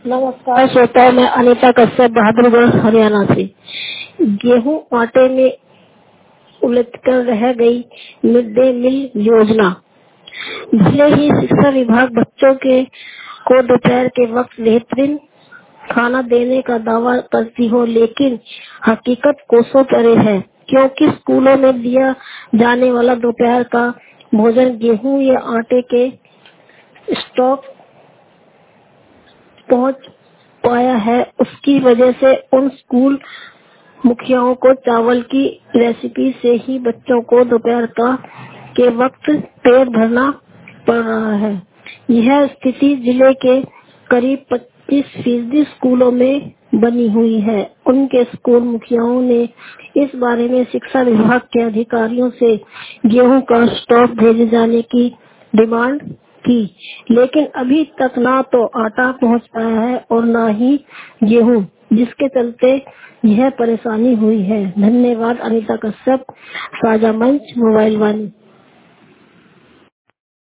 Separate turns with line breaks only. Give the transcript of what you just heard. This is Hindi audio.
नमस्कार श्रोताओं, मैं अनीता कश्यप बहादुरगढ़ हरियाणा से। गेहूं आटे में उलझकर रह गई मिड डे मील योजना। भले ही शिक्षा विभाग बच्चों के को दोपहर के वक्त बेहतरीन खाना देने का दावा करती हो, लेकिन हकीकत कोसों परे है, क्योंकि स्कूलों में दिया जाने वाला दोपहर का भोजन गेहूं या आटे के स्टॉक पहुंच पाया है। उसकी वजह से उन स्कूल मुखियाओं को चावल की रेसिपी से ही बच्चों को दोपहर का के वक्त पेट भरना पड़ रहा है। यह स्थिति जिले के करीब 25% स्कूलों में बनी हुई है। उनके स्कूल मुखियाओं ने इस बारे में शिक्षा विभाग के अधिकारियों से गेहूं का स्टॉक भेजे जाने की डिमांड की, लेकिन अभी तक ना तो आटा पहुंच पाया है और ना ही गेहूं, जिसके चलते यह परेशानी हुई है। धन्यवाद। अनीता कश्यप, साझा मंच, मोबाइल वन।